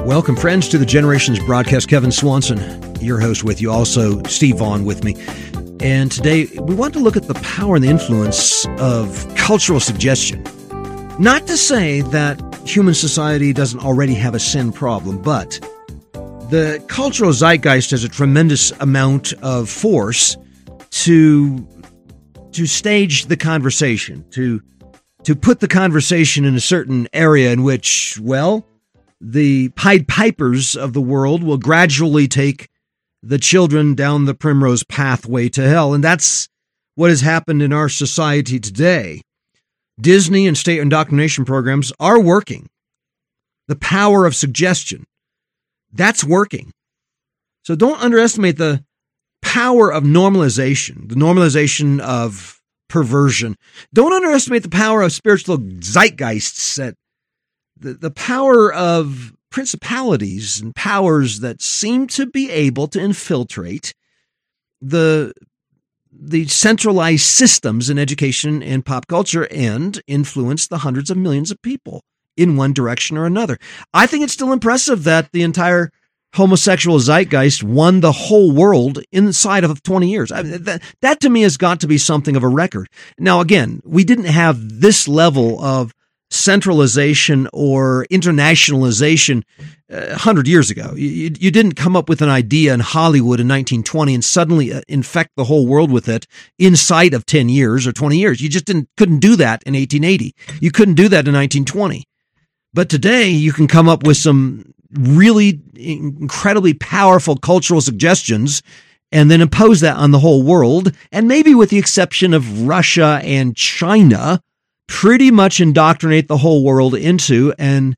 Welcome, friends, to the Generations broadcast. Kevin Swanson, your host with you. Also, Steve Vaughn with me. And today, we want to look at the power and the influence of cultural suggestion. Not to say that human society doesn't already have a sin problem, but the cultural zeitgeist has a tremendous amount of force to stage the conversation, to put the conversation in a certain area in which, well, the Pied Pipers of the world will gradually take the children down the primrose pathway to hell. And that's what has happened in our society today. Disney and state indoctrination programs are working. The power of suggestion, that's working. So don't underestimate the power of normalization, the normalization of perversion. Don't underestimate the power of spiritual zeitgeists, that the power of principalities and powers that seem to be able to infiltrate the centralized systems in education and pop culture and influence the hundreds of millions of people in one direction or another. I think it's still impressive that the entire homosexual zeitgeist won the whole world inside of 20 years. That to me has got to be something of a record. Now, again, we didn't have this level of centralization or internationalization 100 years ago. You didn't come up with an idea in Hollywood in 1920 and suddenly infect the whole world with it inside of 10 years or 20 years. You just couldn't do that in 1880. You couldn't do that in 1920. But today you can come up with some really incredibly powerful cultural suggestions and then impose that on the whole world. And maybe with the exception of Russia and China, pretty much indoctrinate the whole world into an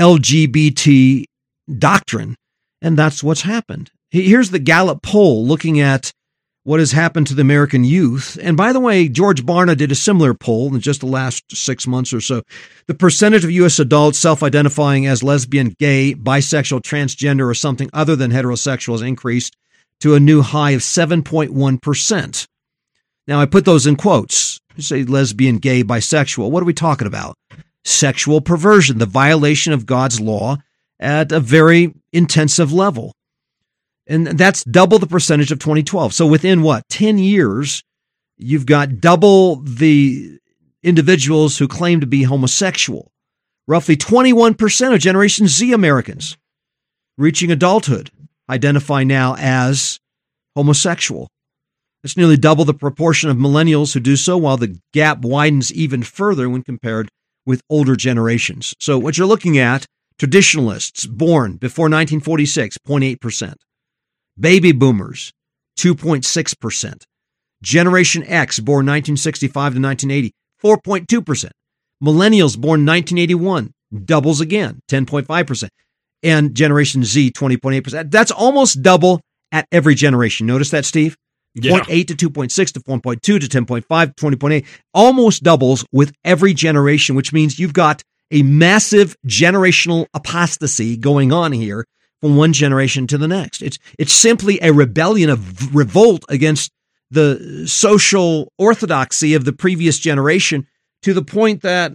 LGBT doctrine. And that's what's happened. Here's the Gallup poll looking at what has happened to the American youth. And by the way, George Barna did a similar poll in just the last 6 months or so. The percentage of U.S. adults self-identifying as lesbian, gay, bisexual, transgender, or something other than heterosexual has increased to a new high of 7.1%. Now, I put those in quotes. You say lesbian, gay, bisexual. What are we talking about? Sexual perversion, the violation of God's law at a very intensive level. And that's double the percentage of 2012. So within 10 years, you've got double the individuals who claim to be homosexual. Roughly 21% of Generation Z Americans reaching adulthood identify now as homosexual. It's nearly double the proportion of millennials who do so, while the gap widens even further when compared with older generations. So what you're looking at, traditionalists born before 1946, 0.8%. Baby boomers, 2.6%. Generation X, born 1965 to 1980, 4.2%. Millennials born 1981, doubles again, 10.5%. And Generation Z, 20.8%. That's almost double at every generation. Notice that, Steve? Yeah. 0.8 to 2.6 to 1.2 to 10.5, 20.8, almost doubles with every generation, which means you've got a massive generational apostasy going on here from one generation to the next. It's simply a rebellion, of revolt against the social orthodoxy of the previous generation, to the point that,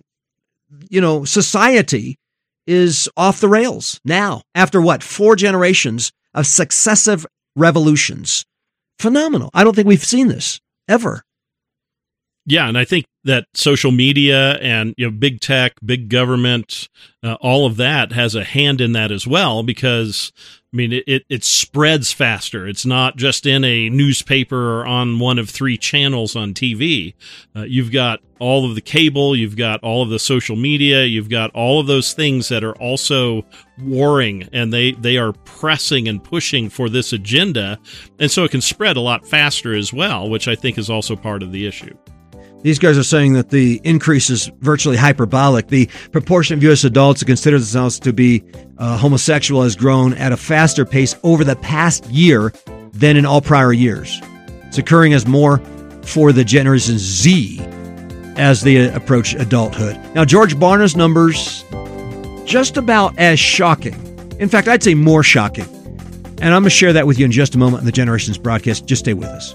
society is off the rails now after 4 generations of successive revolutions. Phenomenal. I don't think we've seen this ever. Yeah, and I think that social media and big tech, big government, all of that has a hand in that as well, because it spreads faster. It's not just in a newspaper or on one of 3 channels on TV. You've got all of the cable, you've got all of the social media, you've got all of those things that are also warring, and they are pressing and pushing for this agenda, and so it can spread a lot faster as well, which I think is also part of the issue. These guys are saying that the increase is virtually hyperbolic. The proportion of U.S. adults who consider themselves to be homosexual has grown at a faster pace over the past year than in all prior years. It's occurring as more for the Generation Z as they approach adulthood. Now, George Barna's numbers, just about as shocking. In fact, I'd say more shocking. And I'm going to share that with you in just a moment on the Generations broadcast. Just stay with us.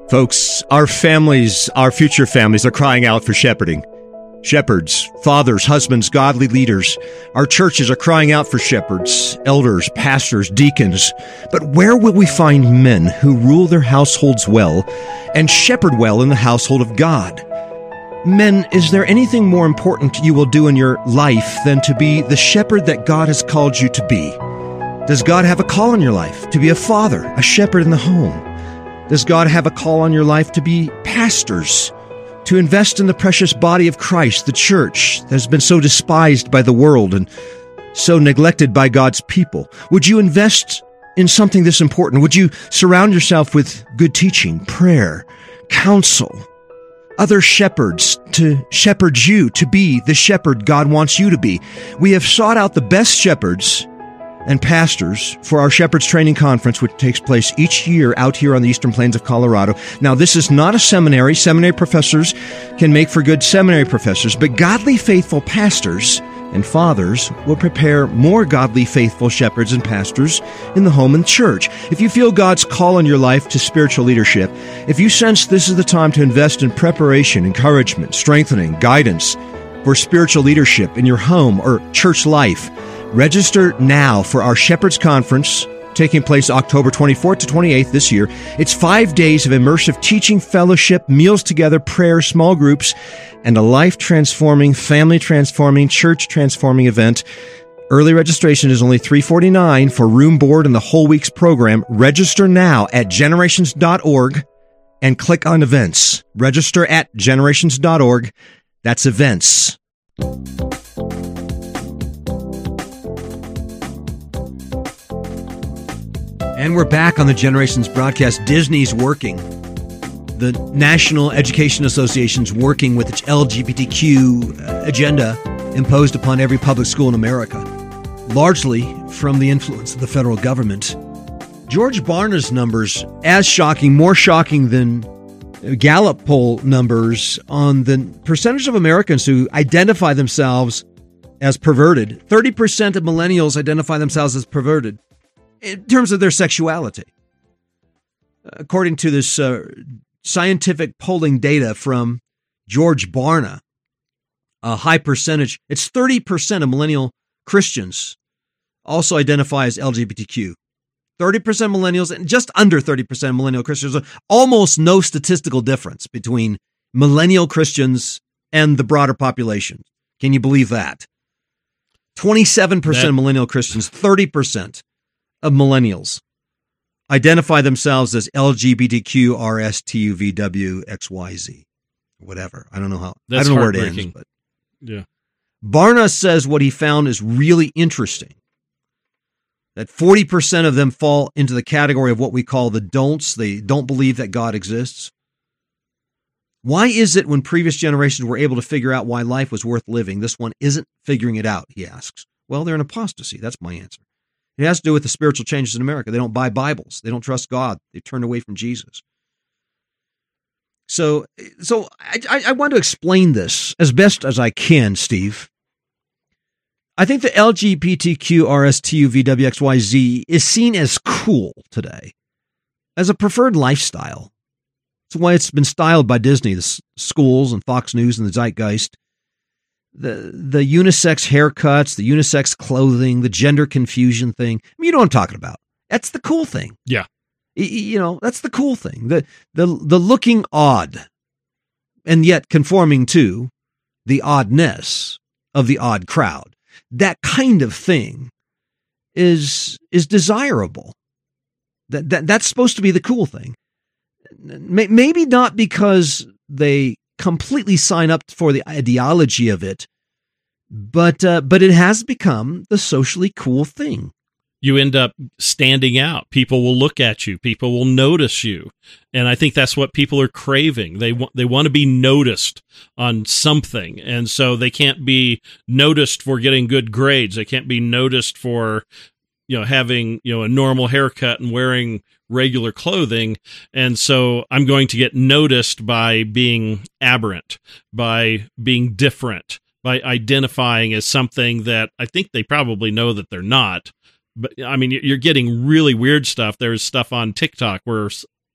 Folks, our families, our future families are crying out for shepherding. Shepherds, fathers, husbands, godly leaders. Our churches are crying out for shepherds, elders, pastors, deacons. But where will we find men who rule their households well and shepherd well in the household of God? Men, is there anything more important you will do in your life than to be the shepherd that God has called you to be? Does God have a call in your life to be a father, a shepherd in the home? Does God have a call on your life to be pastors, to invest in the precious body of Christ, the church that has been so despised by the world and so neglected by God's people? Would you invest in something this important? Would you surround yourself with good teaching, prayer, counsel, other shepherds to shepherd you, to be the shepherd God wants you to be? We have sought out the best shepherds and pastors for our Shepherds Training Conference, which takes place each year out here on the Eastern Plains of Colorado. Now, this is not a seminary. Seminary professors can make for good seminary professors, but godly, faithful pastors and fathers will prepare more godly, faithful shepherds and pastors in the home and church. If you feel God's call in your life to spiritual leadership, if you sense this is the time to invest in preparation, encouragement, strengthening, guidance for spiritual leadership in your home or church life, register now for our Shepherds Conference taking place October 24th to 28th this year. It's 5 days of immersive teaching, fellowship, meals together, prayer, small groups, and a life-transforming, family-transforming, church-transforming event. Early registration is only $349 for room, board, and the whole week's program. Register now at generations.org and click on events. Register at generations.org. That's events. And we're back on the Generations broadcast. Disney's working. The National Education Association's working with its LGBTQ agenda imposed upon every public school in America, largely from the influence of the federal government. George Barna's numbers, as shocking, more shocking than Gallup poll numbers on the percentage of Americans who identify themselves as perverted. 30% of millennials identify themselves as perverted in terms of their sexuality. According to this scientific polling data from George Barna, a high percentage, it's 30% of millennial Christians also identify as LGBTQ. 30% millennials and just under 30% millennial Christians. Almost no statistical difference between millennial Christians and the broader population. Can you believe that? 27% of millennial Christians, 30% of millennials identify themselves as LGBTQ, RSTUVW, XYZ, whatever. I don't know how. I don't know where it ends, but yeah. Barna says what he found is really interesting. That 40% of them fall into the category of what we call the don'ts. They don't believe that God exists. Why is it when previous generations were able to figure out why life was worth living, this one isn't figuring it out, he asks. Well, they're in apostasy. That's my answer. It has to do with the spiritual changes in America. They don't buy Bibles. They don't trust God. They turned away from Jesus. So I want to explain this as best as I can, Steve. I think the LGBTQ/RSTUVWXYZ is seen as cool today, as a preferred lifestyle. That's why it's been styled by Disney, the schools and Fox News and the Zeitgeist. The unisex haircuts, the unisex clothing, the gender confusion thing. I mean, you know what I'm talking about. That's the cool thing. Yeah. You know, that's the cool thing. The looking odd and yet conforming to the oddness of the odd crowd. That kind of thing is desirable. That's supposed to be the cool thing. Maybe not because they completely sign up for the ideology of it, but it has become the socially cool thing. You end up standing out. People will look at you. People will notice you. And I think that's what people are craving. They want to be noticed on something. And so they can't be noticed for getting good grades. They can't be noticed for, having, a normal haircut and wearing regular clothing. And so I'm going to get noticed by being aberrant, by being different, by identifying as something that I think they probably know that they're not. But I mean, you're getting really weird stuff. There's stuff on TikTok where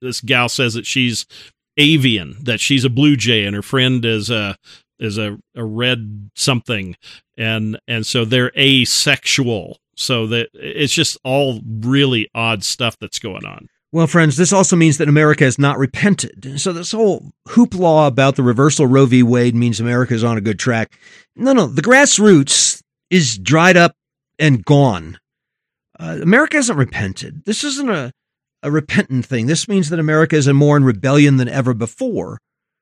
this gal says that she's avian, that she's a blue jay, and her friend is a red something, and so they're asexual. So that it's just all really odd stuff that's going on. Well, friends, this also means that America has not repented. So this whole hoopla about the reversal Roe v. Wade means America is on a good track. No, the grassroots is dried up and gone. America hasn't repented. This isn't a repentant thing. This means that America is more in rebellion than ever before.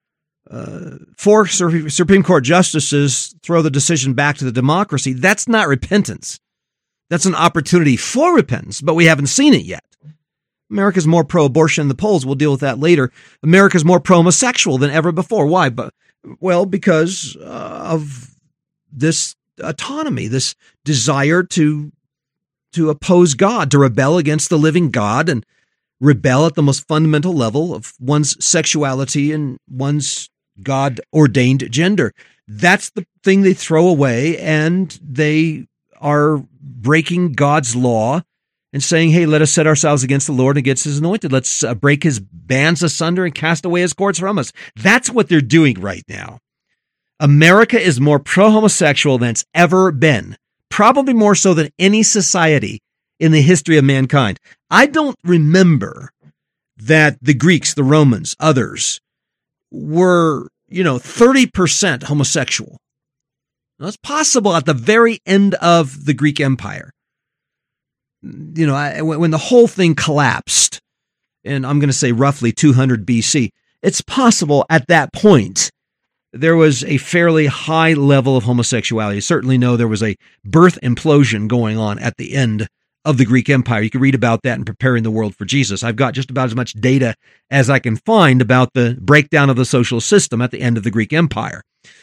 4 Supreme Court justices throw the decision back to the democracy. That's not repentance. That's an opportunity for repentance, but we haven't seen it yet. America's more pro-abortion in the polls. We'll deal with that later. America's more pro-homosexual than ever before. Why? Because of this autonomy, this desire to oppose God, to rebel against the living God and rebel at the most fundamental level of one's sexuality and one's God-ordained gender. That's the thing they throw away, and they are breaking God's law and saying, hey, let us set ourselves against the Lord and against his anointed. Let's break his bands asunder and cast away his cords from us. That's what they're doing right now. America is more pro-homosexual than it's ever been, probably more so than any society in the history of mankind. I don't remember that the Greeks, the Romans, others were, 30% homosexual. Now, it's possible at the very end of the Greek Empire. When the whole thing collapsed, and I'm going to say roughly 200 BC, it's possible at that point there was a fairly high level of homosexuality. You certainly know there was a birth implosion going on at the end of the Greek Empire. You can read about that in Preparing the World for Jesus. I've got just about as much data as I can find about the breakdown of the social system at the end of the Greek Empire.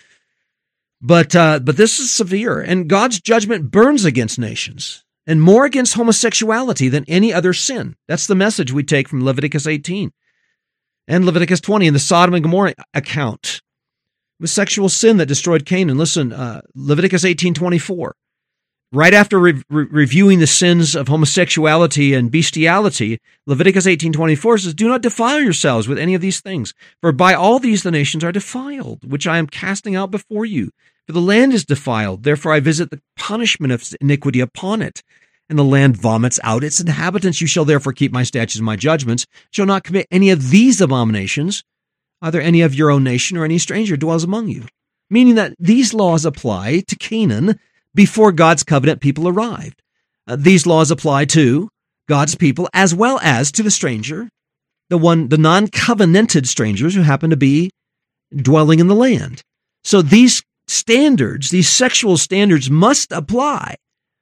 But this is severe, and God's judgment burns against nations, and more against homosexuality than any other sin. That's the message we take from Leviticus 18 and Leviticus 20 in the Sodom and Gomorrah account. It was sexual sin that destroyed Canaan. Listen, Leviticus 18:24. Right after reviewing the sins of homosexuality and bestiality, Leviticus 18:24 says, do not defile yourselves with any of these things, for by all these the nations are defiled, which I am casting out before you. For the land is defiled, therefore I visit the punishment of iniquity upon it. And the land vomits out its inhabitants. You shall therefore keep my statutes and my judgments, shall not commit any of these abominations, either any of your own nation or any stranger dwells among you. Meaning that these laws apply to Canaan before God's covenant people arrived. These laws apply to God's people as well as to the stranger, the non-covenanted strangers who happen to be dwelling in the land. So these standards, these sexual standards must apply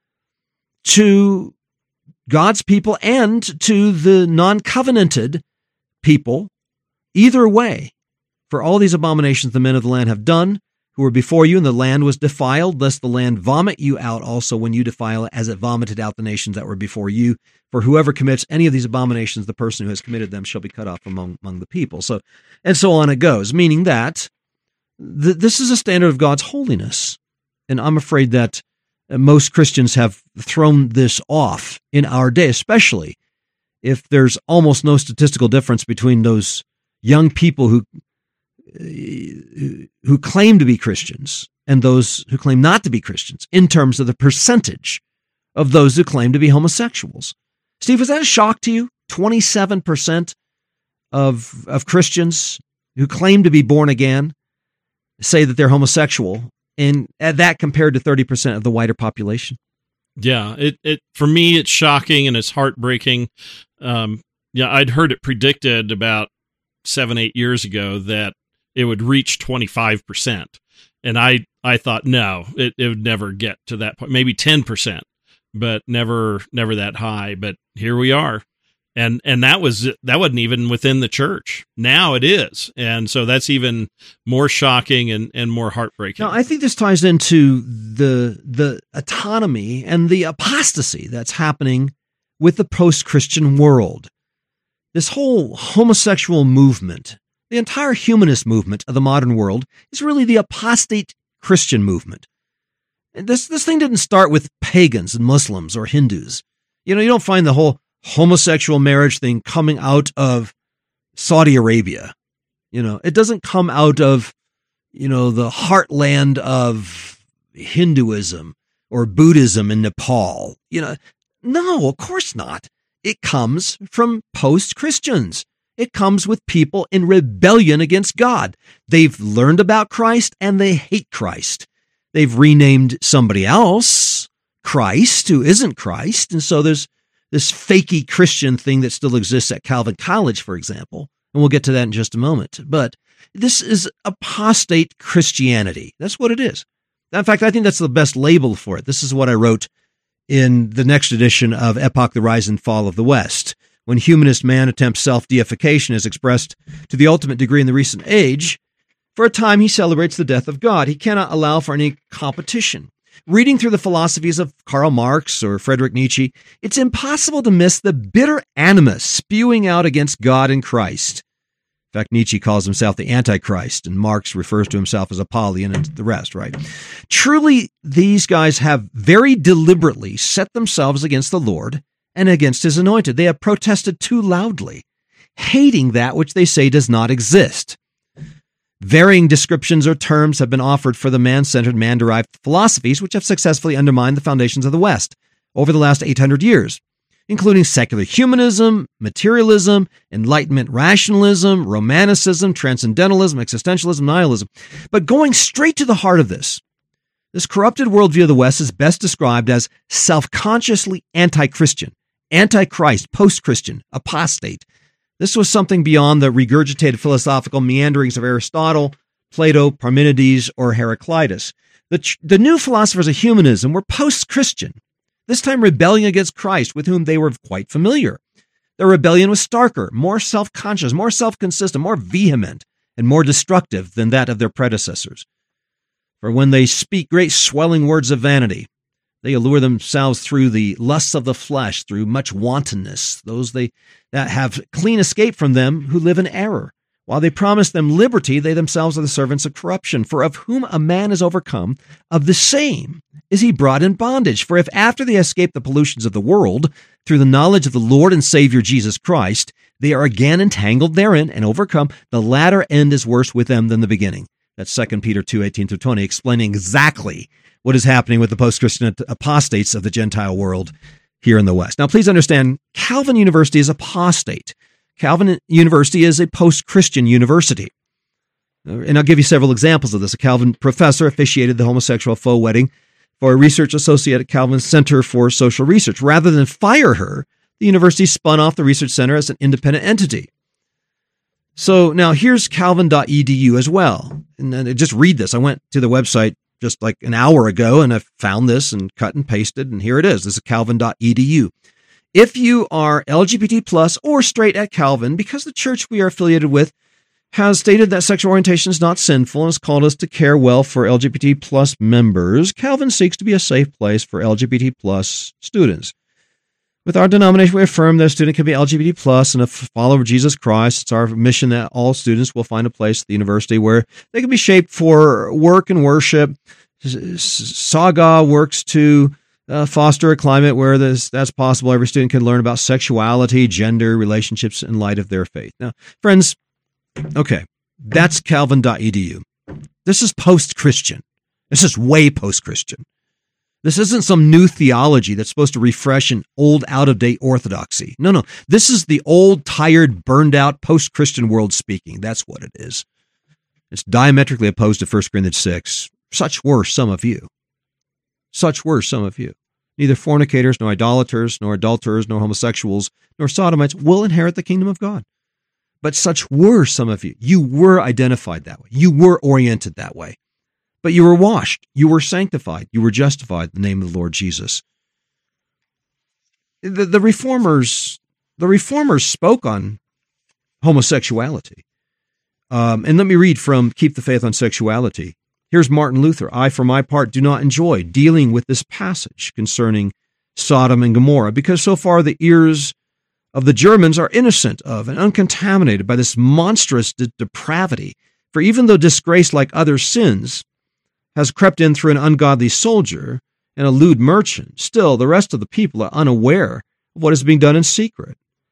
to God's people and to the non-covenanted people, either way, for all these abominations the men of the land have done, who were before you, and the land was defiled, lest the land vomit you out also when you defile it, as it vomited out the nations that were before you. For whoever commits any of these abominations, the person who has committed them shall be cut off among the people. So, and so on it goes, meaning that this is a standard of God's holiness. And I'm afraid that most Christians have thrown this off in our day, especially if there's almost no statistical difference between those young people who claim to be Christians and those who claim not to be Christians in terms of the percentage of those who claim to be homosexuals. Steve, was that a shock to you? 27% of Christians who claim to be born again say that they're homosexual, and that compared to 30% of the wider population. Yeah, it for me, it's shocking and it's heartbreaking. I'd heard it predicted about 7-8 years ago that it would reach 25%. And I thought, no, it would never get to that point, maybe 10%, but never that high. But here we are. And that wasn't even within the church. Now it is. And so that's even more shocking and more heartbreaking. Now, I think this ties into the autonomy and the apostasy that's happening with the post-Christian world. This whole homosexual movement, the entire humanist movement of the modern world, is really the apostate Christian movement. And this thing didn't start with pagans and Muslims or Hindus. You don't find the whole homosexual marriage thing coming out of Saudi Arabia. It doesn't come out of, the heartland of Hinduism or Buddhism in Nepal. No, of course not. It comes from post-Christians. It comes with people in rebellion against God. They've learned about Christ and they hate Christ. They've renamed somebody else Christ who isn't Christ. And so there's this fakey Christian thing that still exists at Calvin College, for example. And we'll get to that in just a moment. But this is apostate Christianity. That's what it is. In fact, I think that's the best label for it. This is what I wrote in the next edition of Epoch, the Rise and Fall of the West. When humanist man attempts self-deification as expressed to the ultimate degree in the recent age, for a time he celebrates the death of God. He cannot allow for any competition. Reading through the philosophies of Karl Marx or Friedrich Nietzsche, it's impossible to miss the bitter animus spewing out against God and Christ. In fact, Nietzsche calls himself the Antichrist, and Marx refers to himself as Apollyon and the rest, right? Truly, these guys have very deliberately set themselves against the Lord and against his anointed. They have protested too loudly, hating that which they say does not exist. Varying descriptions or terms have been offered for the man-centered, man-derived philosophies which have successfully undermined the foundations of the West over the last 800 years, including secular humanism, materialism, Enlightenment rationalism, romanticism, transcendentalism, existentialism, nihilism. But going straight to the heart of this corrupted worldview of the West is best described as self-consciously anti-Christian, anti-Christ, post-Christian, apostate. This was something beyond the regurgitated philosophical meanderings of Aristotle, Plato, Parmenides, or Heraclitus. The new philosophers of humanism were post-Christian, this time rebelling against Christ, with whom they were quite familiar. Their rebellion was starker, more self-conscious, more self-consistent, more vehement, and more destructive than that of their predecessors. For when they speak great swelling words of vanity, they allure themselves through the lusts of the flesh, through much wantonness, those that have clean escape from them who live in error. While they promise them liberty, they themselves are the servants of corruption. For of whom a man is overcome, of the same is he brought in bondage. For if after they escape the pollutions of the world, through the knowledge of the Lord and Savior Jesus Christ, they are again entangled therein and overcome, the latter end is worse with them than the beginning. That's 2 Peter 2:18-20, explaining exactly what is happening with the post-Christian apostates of the Gentile world here in the West. Now, please understand, Calvin University is apostate. Calvin University is a post-Christian university. And I'll give you several examples of this. A Calvin professor officiated the homosexual faux wedding for a research associate at Calvin's Center for Social Research. Rather than fire her, the university spun off the research center as an independent entity. So now here's calvin.edu as well. And then just read this. I went to the website just like an hour ago, and I found this and cut and pasted, and here it is. This is calvin.edu. If you are LGBT plus or straight at Calvin, because the church we are affiliated with has stated that sexual orientation is not sinful and has called us to care well for LGBT plus members, Calvin seeks to be a safe place for LGBT plus students. With our denomination, we affirm that a student can be LGBT plus and a follower of Jesus Christ. It's our mission that all students will find a place at the university where they can be shaped for work and worship. Saga works to foster a climate where that's possible. Every student can learn about sexuality, gender, relationships in light of their faith. Now, friends, okay, that's calvin.edu. This is post-Christian. This is way post-Christian. This isn't some new theology that's supposed to refresh an old, out-of-date orthodoxy. No. This is the old, tired, burned-out, post-Christian world speaking. That's what it is. It's diametrically opposed to 1 Corinthians 6. Such were some of you. Such were some of you. Neither fornicators, nor idolaters, nor adulterers, nor homosexuals, nor sodomites will inherit the kingdom of God. But such were some of you. You were identified that way. You were oriented that way. But you were washed, you were sanctified, you were justified in the name of the Lord Jesus. The reformers spoke on homosexuality. And let me read from Keep the Faith on Sexuality. Here's Martin Luther. I, for my part, do not enjoy dealing with this passage concerning Sodom and Gomorrah, because so far the ears of the Germans are innocent of and uncontaminated by this monstrous depravity. For even though disgrace, like other sins, has crept in through an ungodly soldier and a lewd merchant, still the rest of the people are unaware of what is being done in secret.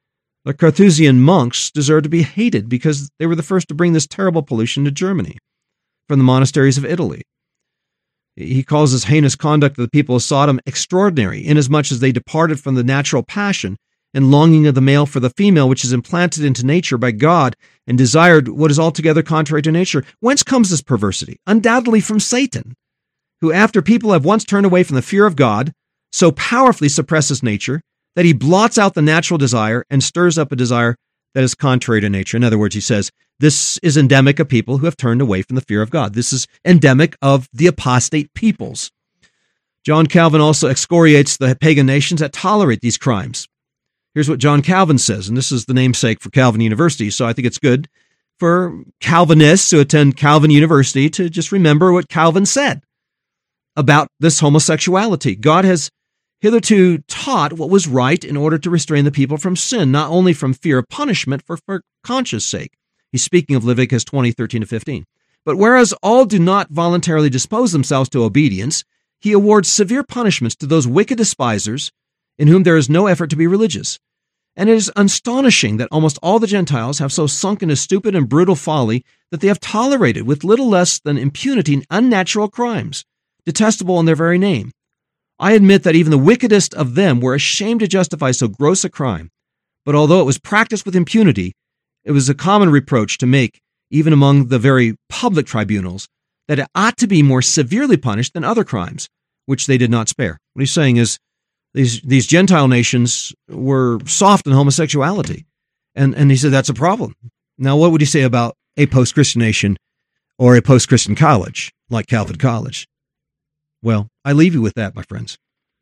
The Carthusian monks deserve to be hated because they were the first to bring this terrible pollution to Germany from the monasteries of Italy. He calls this heinous conduct of the people of Sodom extraordinary, inasmuch as they departed from the natural passion and longing of the male for the female, which is implanted into nature by God, and desired what is altogether contrary to nature. Whence comes this perversity? Undoubtedly from Satan, who, after people have once turned away from the fear of God, so powerfully suppresses nature that he blots out the natural desire and stirs up a desire that is contrary to nature. In other words, he says, this is endemic of people who have turned away from the fear of God. This is endemic of the apostate peoples. John Calvin also excoriates the pagan nations that tolerate these crimes. Here's what John Calvin says, and this is the namesake for Calvin University, so I think it's good for Calvinists who attend Calvin University to just remember what Calvin said about this homosexuality. God has hitherto taught what was right in order to restrain the people from sin, not only from fear of punishment, for conscience sake. He's speaking of Leviticus 20:13-15. But whereas all do not voluntarily dispose themselves to obedience, he awards severe punishments to those wicked despisers in whom there is no effort to be religious. And it is astonishing that almost all the Gentiles have so sunk into stupid and brutal folly that they have tolerated with little less than impunity unnatural crimes, detestable in their very name. I admit that even the wickedest of them were ashamed to justify so gross a crime. But although it was practiced with impunity, it was a common reproach to make, even among the very public tribunals, that it ought to be more severely punished than other crimes, which they did not spare. What he's saying is these Gentile nations were soft in homosexuality. And he said that's a problem. Now, what would he say about a post-Christian nation or a post-Christian college like Calvin College? Well, I leave you with that, my friends.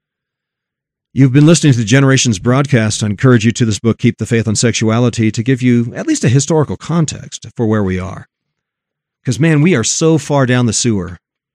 You've been listening to the Generations broadcast. I encourage you to this book, Keep the Faith on Sexuality, to give you at least a historical context for where we are. Because, man, we are so far down the sewer.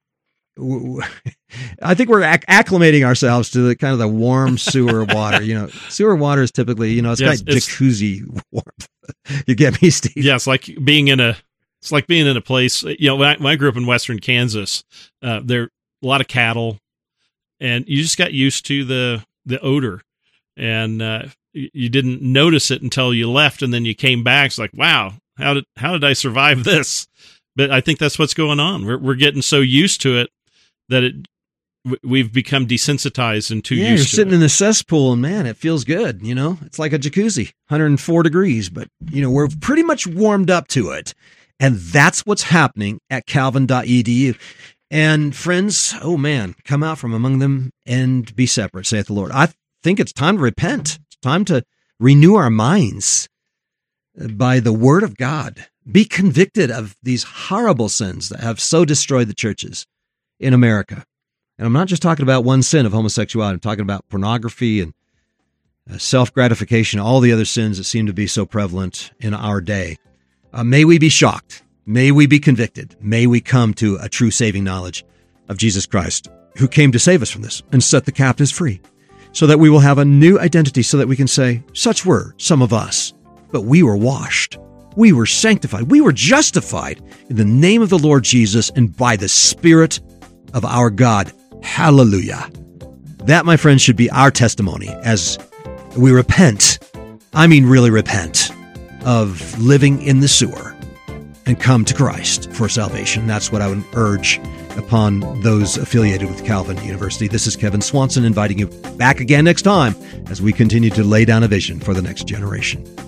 I think we're acclimating ourselves to the kind of the warm sewer water. Sewer water is typically, it's got jacuzzi warmth. You get me, Steve? Yeah, it's like being in a place. When I grew up in western Kansas, there are a lot of cattle, and you just got used to the odor, and you didn't notice it until you left, and then you came back. It's like, wow, how did I survive this? But I think that's what's going on. We're getting so used to it that we've become desensitized and too used to it. You're sitting in the cesspool, and man, it feels good. It's like a jacuzzi, 104 degrees, but we're pretty much warmed up to it, and that's what's happening at calvin.edu. And friends, oh man, come out from among them and be separate, saith the Lord. I think it's time to repent. It's time to renew our minds by the word of God. Be convicted of these horrible sins that have so destroyed the churches in America. And I'm not just talking about one sin of homosexuality. I'm talking about pornography and self-gratification, all the other sins that seem to be so prevalent in our day. May we be shocked. May we be convicted. May we come to a true saving knowledge of Jesus Christ, who came to save us from this and set the captives free, so that we will have a new identity, so that we can say, such were some of us, but we were washed. We were sanctified. We were justified in the name of the Lord Jesus and by the Spirit of our God. Hallelujah. That, my friends, should be our testimony as we repent. I mean, really repent of living in the sewer and come to Christ for salvation. That's what I would urge upon those affiliated with Calvin University. This is Kevin Swanson inviting you back again next time as we continue to lay down a vision for the next generation.